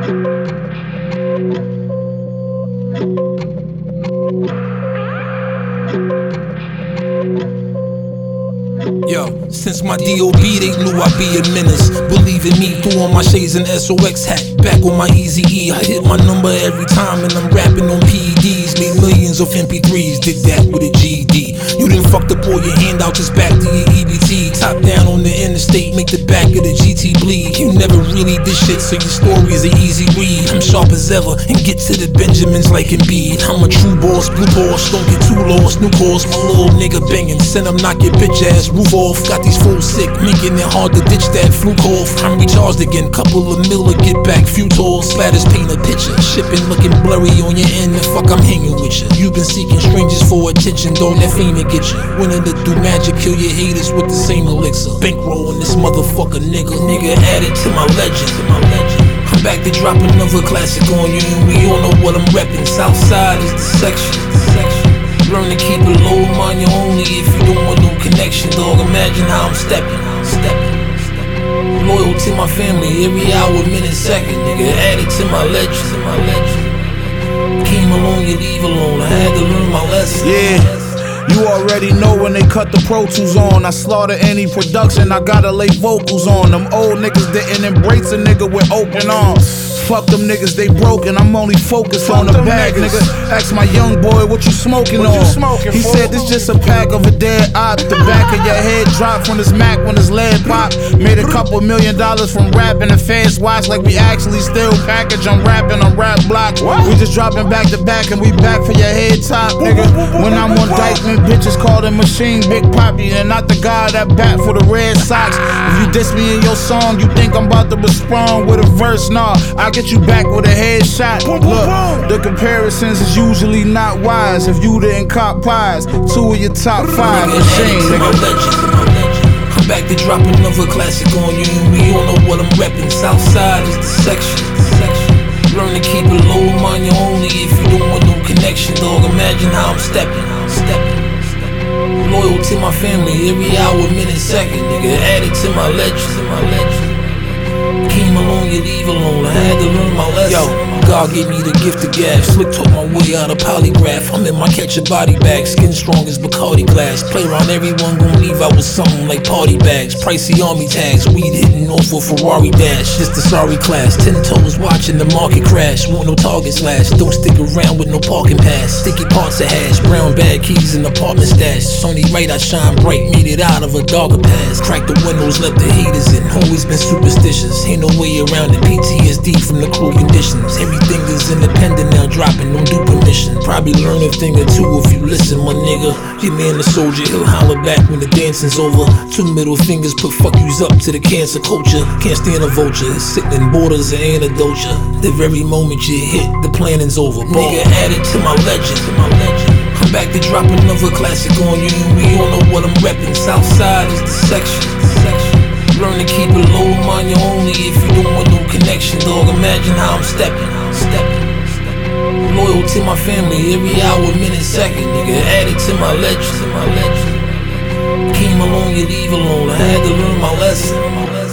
Yo, since my D.O.B. they knew I'd be a menace. Believe in me, threw on my shades and SOX hat. Back on my Easy E, I hit my number every time and I'm rapping on PEDs. Made millions of MP3s, did that with a GED. You done fucked up all your handouts, just back to your EBT. Top down on the interstate, make the back of the GT bleed. You never really did shit, so your story is an easy read. I'm sharp as ever and get to the Benjamins like Embiid. I'm a true boss, blue boss, don't get too lost. New course, my little nigga banging. Send him knock your bitch ass roof off. Got these fools sick, making it hard to ditch that fluke off. I'm recharged again, couple of mil to get back. Few tools, splatters paint a picture. Shipping looking blurry on your end, the fuck I'm hanging with you. You've been seeking strangers for attention, don't let fame to get you. Winning to do magic, kill your haters with the same elixir. Bankrolling this motherfucker nigga added to my legend. I'm back to drop another classic on you, and we all know what I'm reppin'. Southside is the section. Learn to keep it low, mind you only if you don't want no connection, dog. Imagine how I'm stepping. Loyal to my family, every hour, minute, second, nigga. Added to my legend. Came along, you leave alone. I had to learn my lesson. Yeah. You already know when they cut the Pro Tools on. I slaughter any production, I gotta lay vocals on. Them old niggas didn't embrace a nigga with open arms. Fuck them niggas, they broken, I'm only focused on the bag, nigga. Ask my young boy, what you smoking on? He said, this just a pack of a dead op. The back of your head dropped from this Mac when his lead pop. Made a couple $1 million from rapping and fans watch like we actually still package. I'm rapping on rap block. We just dropping back to back and we back for your head top, nigga. When I'm on Dykeman, bitches call the machine Big Poppy, and not the guy that bat for the Red Sox. If you diss me in your song, you think I'm about to respond with a verse? Nah, I get you back with a headshot. Look, the comparisons is usually not wise. If you didn't cop pies, 2 of your top 5 machine, nigga. I'm back to drop another classic on you, and we all know what I'm reppin'. Southside is the section. Learn to keep it low, mind you only if you don't want no connection, dog. Imagine how I'm stepping. Loyal to my family, every hour, minute, second, nigga. Added to my legend. Came along, you leave alone. I had to learn my lesson. Yo, God gave me the gift of gas. Slick taught my way out of polygraph. I'm in my catch a body bag, skin strong as Bacardi glass. Play around, everyone gon' leave out with something like party bags. Pricey army tags, weed hitting off a Ferrari dash. Just the sorry class, 10 toes watching the market crash. Want no target slash, don't stick around with no parking pass. Sticky parts of hash, brown bag keys and apartment stash. It's only right I shine bright, made it out of a darker past. Crack the windows, let the haters in. Always been superstitious, ain't no way around it. PTSD from the cruel conditions. Everything is independent now, dropping, don't do permission. Probably learn a thing or two if you listen, my nigga. Your man the soldier, he'll holler back when the dancing's over. 2 middle fingers put fuck yous up to the cancer culture. Can't stand a vulture, it's sickening borders of antidote. The very moment you hit, the planning's over. Nigga added to my legend. I'm back to drop another classic on you, and we all know what I'm reppin'. Southside is the section. Learn to keep it low, mind you only if you don't want no connection, dog. Imagine how I'm stepping. Loyal to my family, every hour, minute, second, nigga. Added to my legend. Came along, you leave alone. I had to learn my lesson.